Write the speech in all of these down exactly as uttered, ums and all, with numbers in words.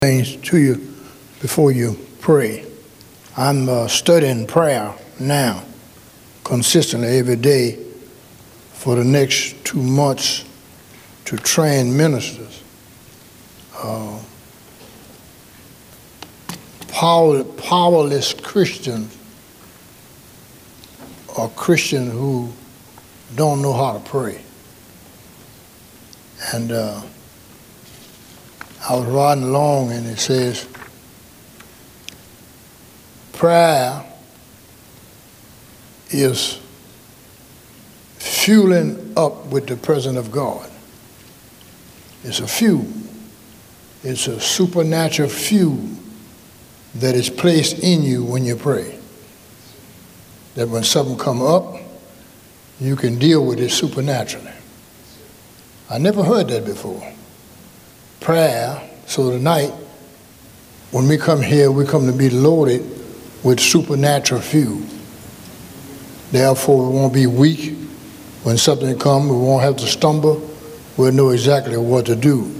Things to you before you pray. I'm uh, studying prayer now, consistently every day for the next two months to train ministers. Uh, power, powerless Christians are Christians who don't know how to pray. And uh, I was riding along and it says, prayer is fueling up with the presence of God. It's a fuel. It's a supernatural fuel that is placed in you when you pray. That when something come up, you can deal with it supernaturally. I never heard that before. Prayer, so tonight, when we come here, we come to be loaded with supernatural fuel. Therefore, we won't be weak. When something comes, we won't have to stumble. We'll know exactly what to do.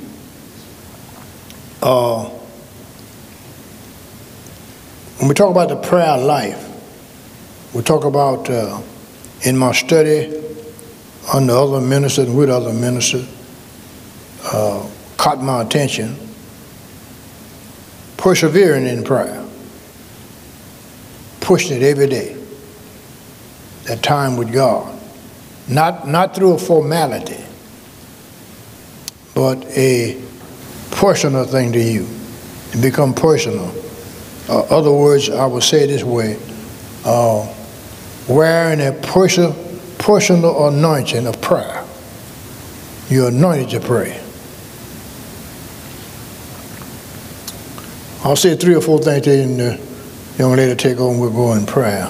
Uh, when we talk about the prayer life, we talk about, uh, in my study, under other ministers and with other ministers, uh, caught my attention, persevering in prayer, pushing it every day, that time with God, not, not through a formality, but a personal thing to you, to become personal. Uh, other words, I would say this way, uh, wearing a personal, personal anointing of prayer. You're anointed to pray. I'll say three or four things to you, and the young lady take over and we'll go in prayer.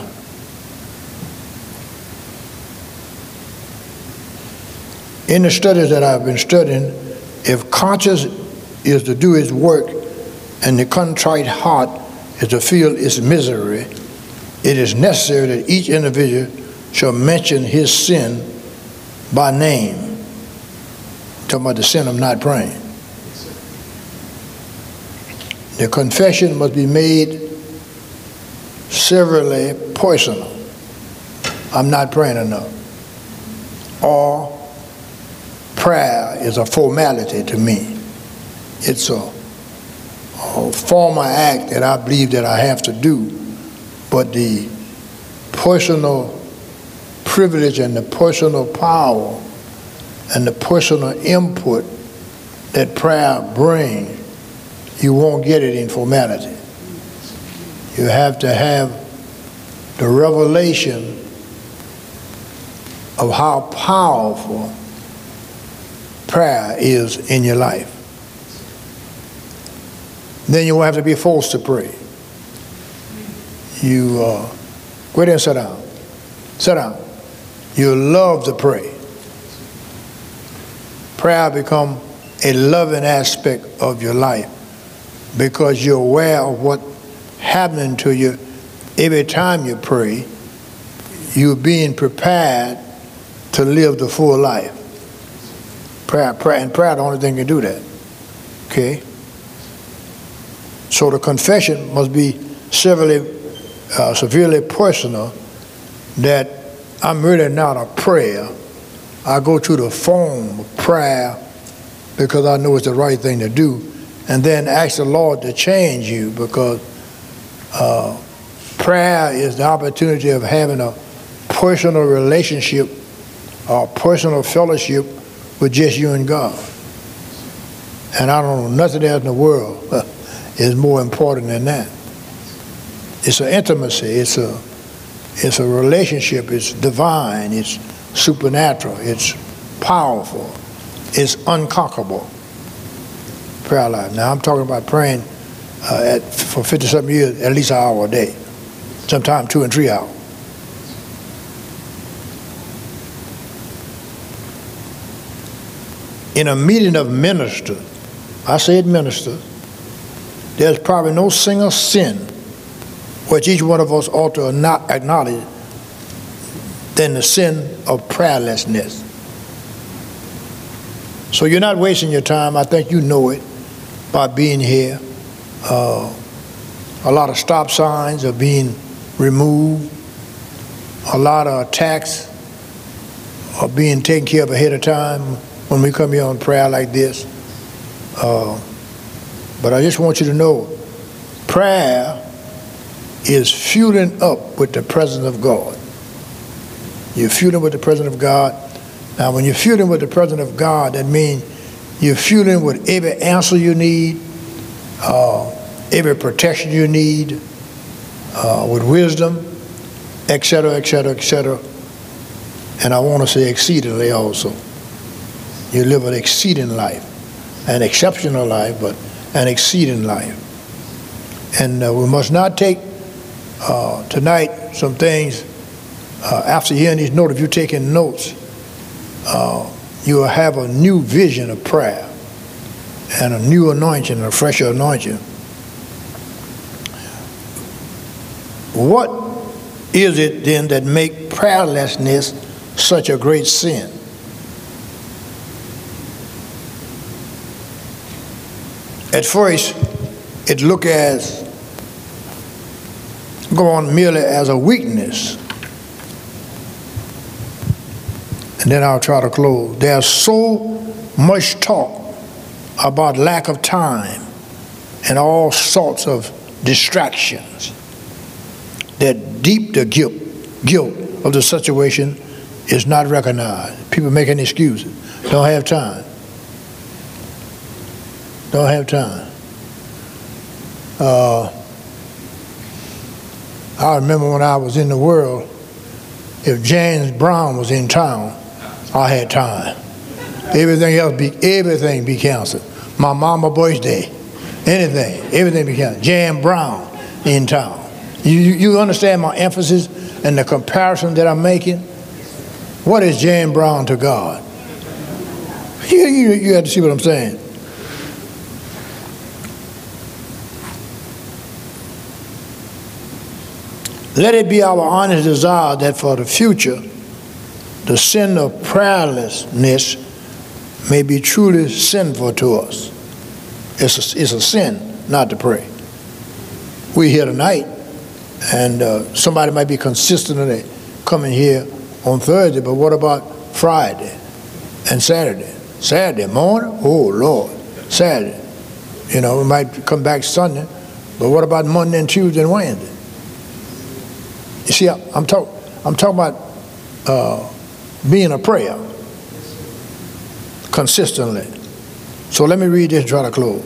In the studies that I've been studying, if conscience is to do its work and the contrite heart is to feel its misery, it is necessary that each individual shall mention his sin by name. Talking about the sin of not praying. The confession must be made severely personal. I'm not praying enough. Or prayer is a formality to me. It's a, a formal act that I believe that I have to do. But the personal privilege and the personal power and the personal input that prayer brings, you won't get it in formality. You have to have the revelation of how powerful prayer is in your life. Then you won't have to be forced to pray. You uh, go ahead and sit down. Sit down. You love to pray. Prayer become a loving aspect of your life, because you're aware of what's happening to you every time you pray. You're being prepared to live the full life. Prayer, prayer, and prayer, the only thing can do that. Okay? So the confession must be severely, uh, severely personal, that I'm really not a prayer. I go to the form of prayer because I know it's the right thing to do. And then ask the Lord to change you, because uh, prayer is the opportunity of having a personal relationship or personal fellowship with just you and God. And I don't know nothing else in the world is more important than that. It's an intimacy. It's a, it's a relationship. It's divine. It's supernatural. It's powerful. It's unconquerable. Prayer life. Now I'm talking about praying uh, at, for fifty-something years, at least an hour a day, sometimes two and three hours. In a meeting of ministers, I said ministers, there's probably no single sin which each one of us ought to not acknowledge than the sin of prayerlessness. So you're not wasting your time. I think you know it by being here. Uh, a lot of stop signs are being removed. A lot of attacks are being taken care of ahead of time when we come here on prayer like this. Uh, but I just want you to know, prayer is fueling up with the presence of God. You're fueling with the presence of God. Now, when you're fueling with the presence of God, that means you're fueling with every answer you need, uh, every protection you need, uh, with wisdom, et cetera, et cetera, et cetera. And I want to say exceedingly also. You live an exceeding life, an exceptional life, but an exceeding life. And uh, we must not take uh, tonight some things, uh, after hearing these notes, if you're taking notes, uh, you will have a new vision of prayer and a new anointing, a fresher anointing. What is it then that make prayerlessness such a great sin? At first, it look as, go on merely as a weakness. And then I'll try to close. There's so much talk about lack of time and all sorts of distractions that deep the guilt, guilt of the situation is not recognized. People making excuses. Don't have time. Don't have time. Uh, I remember when I was in the world, if James Brown was in town, I had time. Everything else be everything be canceled. My mama's birthday, anything, everything be canceled. James Brown in town. You, you you understand my emphasis and the comparison that I'm making? What is James Brown to God? You, you, you have to see what I'm saying. Let it be our honest desire that for the future, the sin of prayerlessness may be truly sinful to us. It's a, it's a sin not to pray. We're here tonight, and uh, somebody might be consistently coming here on Thursday, but what about Friday and Saturday? Saturday morning? Oh, Lord. Saturday. You know, we might come back Sunday, but what about Monday and Tuesday and Wednesday? You see, I'm, talk, I'm talking about uh, being a prayer consistently. So let me read this and try to close.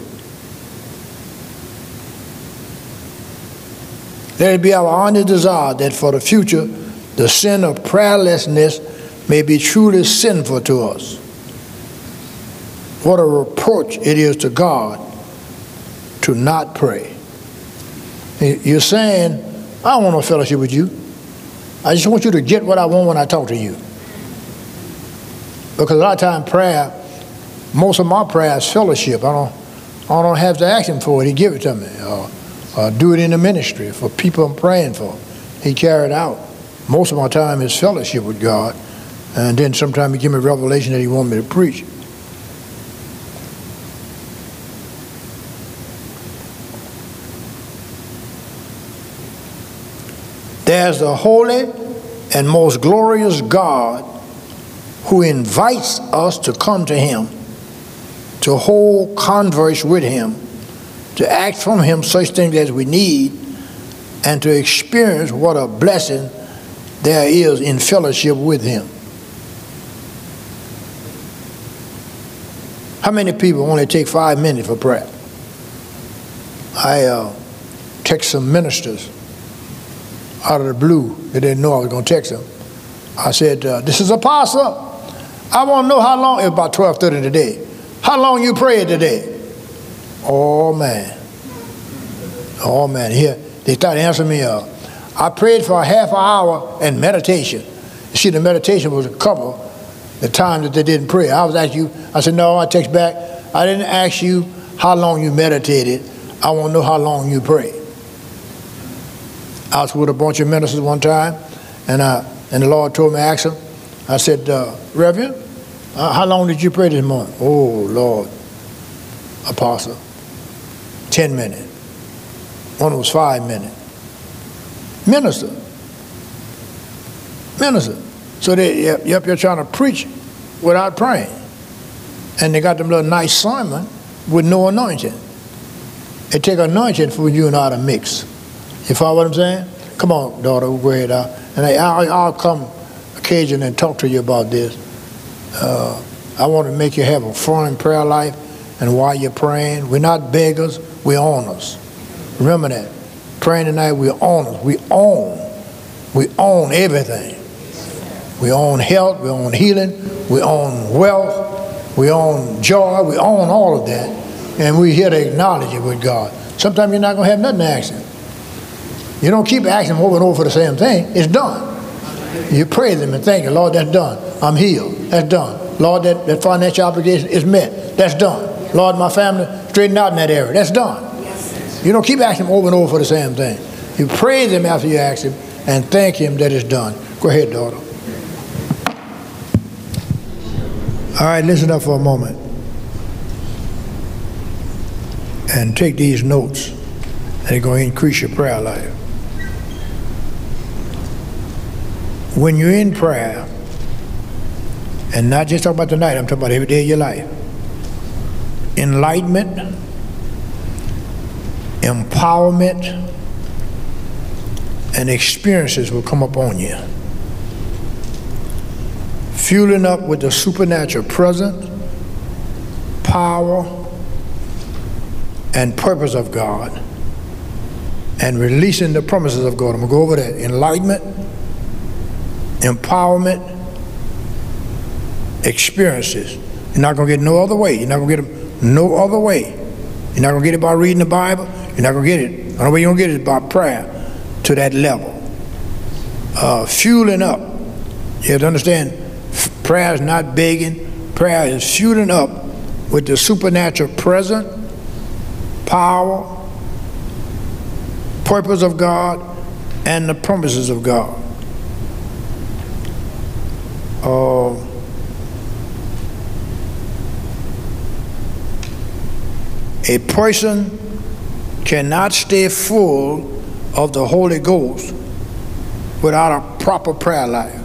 Let it be our honest desire that for the future, the sin of prayerlessness may be truly sinful to us. What a reproach it is to God to not pray. You're saying, I don't want no fellowship with you. I just want you to get what I want when I talk to you. Because a lot of time prayer, most of my prayer is fellowship. I don't, I don't have to ask him for it. He give it to me. Or, or do it in the ministry for people I'm praying for. He carry it out. Most of my time is fellowship with God. And then sometimes he give me a revelation that he want me to preach. There's the holy and most glorious God who invites us to come to him, to hold converse with him, to ask from him such things as we need, and to experience what a blessing there is in fellowship with him. How many people only take five minutes for prayer? I uh, text some ministers out of the blue. They didn't know I was going to text them. I said, uh, this is Apostle. I want to know how long, it was about twelve thirty today. How long you prayed today? Oh, man. Oh, man. Here, they started answering me, uh, I prayed for a half an hour and meditation. You see, the meditation was a couple the time that they didn't pray. I was asking you, I said, no, I text back. I didn't ask you how long you meditated. I want to know how long you prayed. I was with a bunch of ministers one time, and I, and the Lord told me, ask them. I said, uh, Reverend, uh, how long did you pray this morning? Oh, Lord, Apostle, ten minutes. One was five minutes. Minister. Minister. So they, you're up here trying to preach without praying. And they got them little nice sermon with no anointing. It take anointing for you and I to mix. You follow what I'm saying? Come on, daughter, go ahead. Uh, and I, I'll, I'll come occasionally and talk to you about this. Uh, I want to make you have a firm prayer life, and while you're praying, we're not beggars, we're owners. Remember that. Praying tonight, we're owners. We own. We own everything. We own health, we own healing, we own wealth, we own joy, we own all of that. And we're here to acknowledge it with God. Sometimes you're not going to have nothing to ask Him. You don't keep asking Him over and over for the same thing. It's done. You praise Him and thank Him. Lord, that's done. I'm healed. That's done. Lord, that, that financial obligation is met. That's done. Lord, my family straightened out in that area. That's done. You don't keep asking Him over and over for the same thing. You praise Him after you ask Him and thank Him that it's done. Go ahead, daughter. All right, listen up for a moment. And take these notes. They're going to increase your prayer life. When you're in prayer, and not just talking about tonight, I'm talking about every day of your life, enlightenment, empowerment, and experiences will come upon you. Fueling up with the supernatural presence, power, and purpose of God, and releasing the promises of God. I'm going to go over that. Enlightenment, empowerment, experiences. You're not going to get no other way. You're not going to get them no other way. You're not going to get it by reading the Bible. You're not going to get it. The only way you're going to get it is by prayer to that level. Uh, fueling up. You have to understand, prayer is not begging. Prayer is fueling up with the supernatural presence, power, purpose of God, and the promises of God. Uh, a person cannot stay full of the Holy Ghost without a proper prayer life.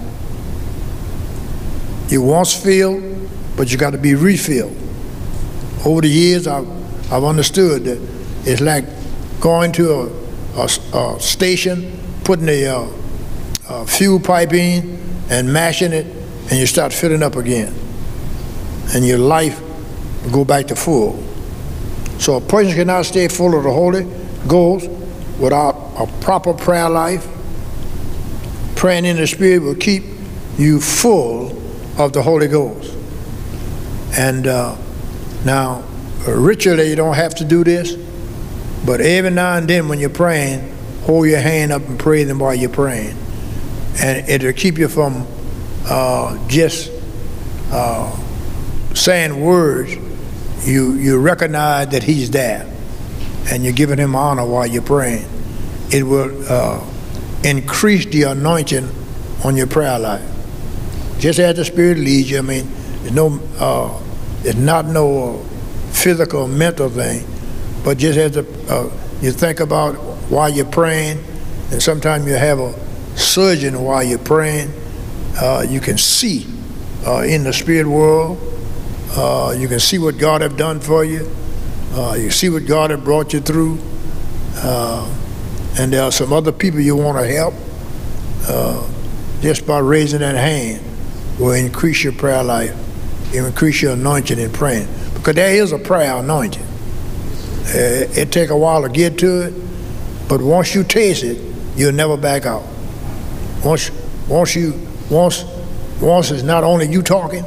You once filled, but you got to be refilled. Over the years, I've, I've understood that it's like going to a, a, a station, putting a, a, a fuel pipe in and mashing it, and you start filling up again. And your life will go back to full. So a person cannot stay full of the Holy Ghost without a proper prayer life. Praying in the Spirit will keep you full of the Holy Ghost. And uh, now, ritually you don't have to do this, but every now and then when you're praying, hold your hand up and pray them while you're praying. And it'll keep you from uh, just uh, saying words. You, you recognize that He's there, and you're giving Him honor while you're praying. It will uh, increase the anointing on your prayer life. Just as the Spirit leads you. I mean, it's no, uh, it's not no physical, mental thing, but just as the, uh, you think about while you're praying, and sometimes you have a surgeon while you're praying. Uh, you can see uh, in the spirit world. Uh, you can see what God have done for you. Uh, you see what God have brought you through. Uh, and there are some other people you want to help. Uh, just by raising that hand will increase your prayer life. It will increase your anointing in praying. Because there is a prayer anointing. Uh, it take a while to get to it, but once you taste it, you'll never back out. Once, once you, once, once it's not only you talking,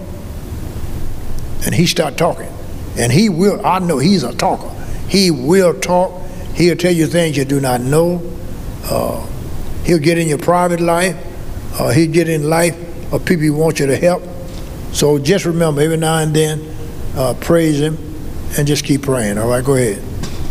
and He start talking, and He will, I know He's a talker. He will talk. He'll tell you things you do not know. Uh, he'll get in your private life. Uh, he'll get in life of people who want you to help. So just remember, every now and then, uh, praise Him, and just keep praying. All right, go ahead.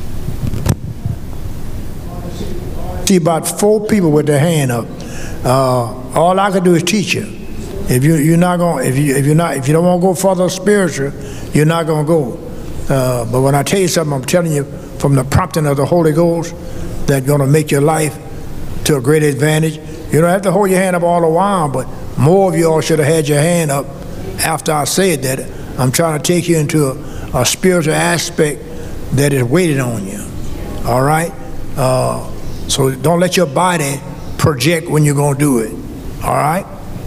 See about four people with their hand up. Uh, all I can do is teach you. If you you're not going, if you if you're not if you don't want to go further spiritual, you're not going to go. Uh, but when I tell you something, I'm telling you from the prompting of the Holy Ghost. that's going to make your life to a great advantage. You don't have to hold your hand up all the while, but more of y'all should have had your hand up after I said that. I'm trying to take you into a, a spiritual aspect that is waiting on you. All right? Uh, so don't let your body project when you're going to do it. All right?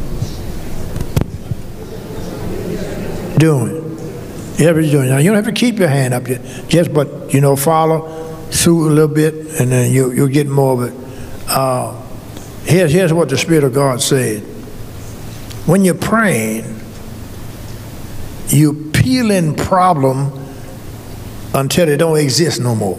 Doing. Yeah, what you're doing. Now, you don't have to keep your hand up, just but, you know, follow through a little bit, and then you, you'll get more of it. Uh, here's, here's what the Spirit of God said. When you're praying, you peeling problem until they don't exist no more.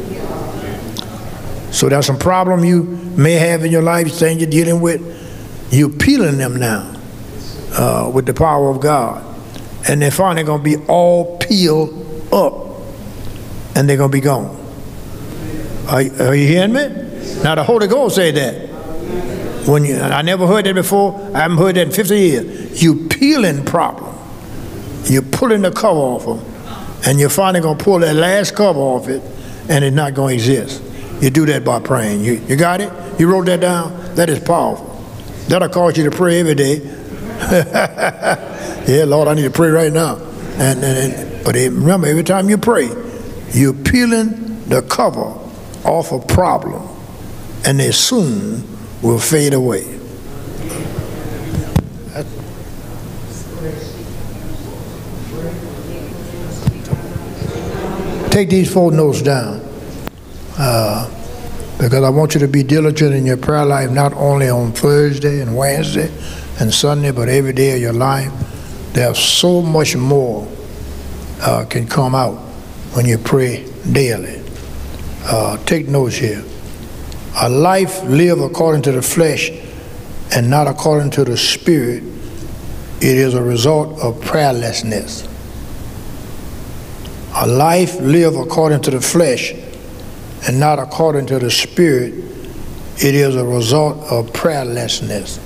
So there's some problem you may have in your life, things you're dealing with, you're peeling them now uh, with the power of God. And they're finally going to be all peeled up, and they're going to be gone. Are, are you hearing me? Now the Holy Ghost said that. When you, I never heard that before. I haven't heard that in fifty years. You peeling problem. You're pulling the cover off them, and you're finally going to pull that last cover off it, and it's not going to exist. You do that by praying. You, you got it? You wrote that down? That is powerful. That'll cause you to pray every day. Yeah, Lord, I need to pray right now. And, and, and but remember, every time you pray, you're peeling the cover off a problem, and they soon will fade away. Take these four notes down, uh, because I want you to be diligent in your prayer life, not only on Thursday and Wednesday and Sunday, but every day of your life. There's so much more uh, can come out when you pray daily. Uh, take notes here. A life lived according to the flesh and not according to the Spirit, it is a result of prayerlessness. A life lived according to the flesh and not according to the Spirit, it is a result of prayerlessness.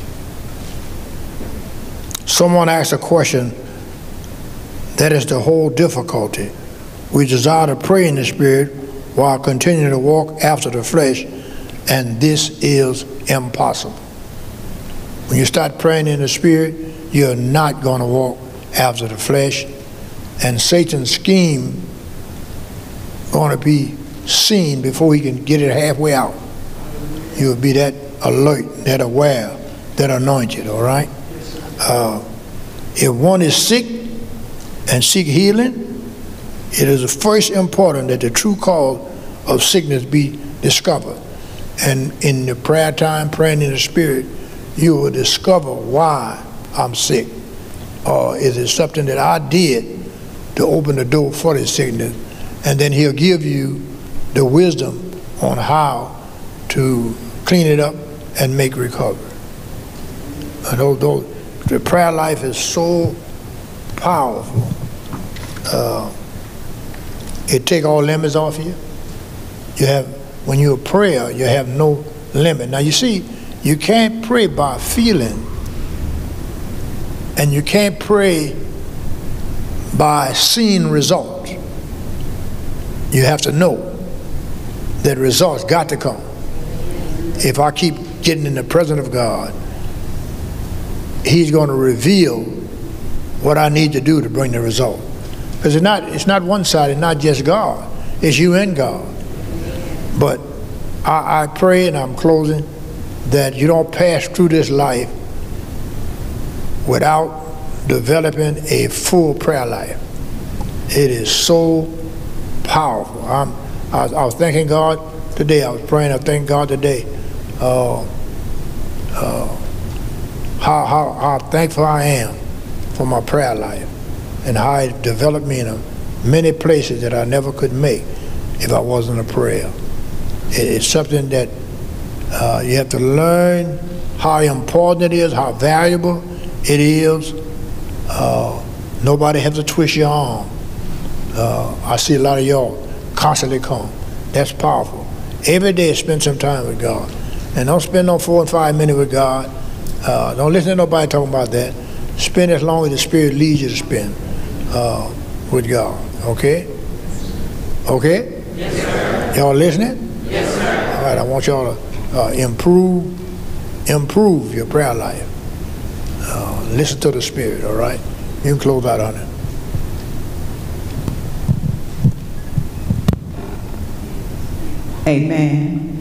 Someone asked a question, that is the whole difficulty. We desire to pray in the Spirit while continuing to walk after the flesh, and this is impossible. When you start praying in the Spirit, you're not going to walk after the flesh, and Satan's scheme going to be seen before he can get it halfway out. You'll be that alert, that aware, that anointed, all right? Uh, if one is sick and seek healing, it is first important that the true cause of sickness be discovered. And in the prayer time, praying in the Spirit, you will discover why I'm sick. Or is it something that I did to open the door for this sickness? And then he'll give you the wisdom on how to clean it up and make recovery. And those, those, the prayer life is so powerful. Uh, it take all limits off you. You have, when you're a prayer, you have no limit. Now you see, you can't pray by feeling, and you can't pray by seeing results. You have to know that results got to come. If I keep getting in the presence of God, he's going to reveal what I need to do to bring the result. Because it's not, it's not one-sided, not just God. It's you and God. But I, I pray, and I'm closing, that you don't pass through this life without developing a full prayer life. It is so powerful. I'm, I, was, I was thanking God today. I was praying. I thank God today. Uh, uh, how, how, how thankful I am for my prayer life and how it developed me in a, many places that I never could make if I wasn't a prayer. It, it's something that uh, you have to learn how important it is, how valuable it is. Uh, nobody has to twist your arm. Uh, I see a lot of y'all constantly come. That's powerful. Every day spend some time with God. And don't spend no four and five minutes with God. Uh, don't listen to nobody talking about that. Spend as long as the Spirit leads you to spend uh, with God. Okay? Okay? Yes, sir. Y'all listening? Yes, sir. right, I want y'all to uh, improve, improve your prayer life. Uh, listen to the Spirit, all right? You can close out on it. Amen.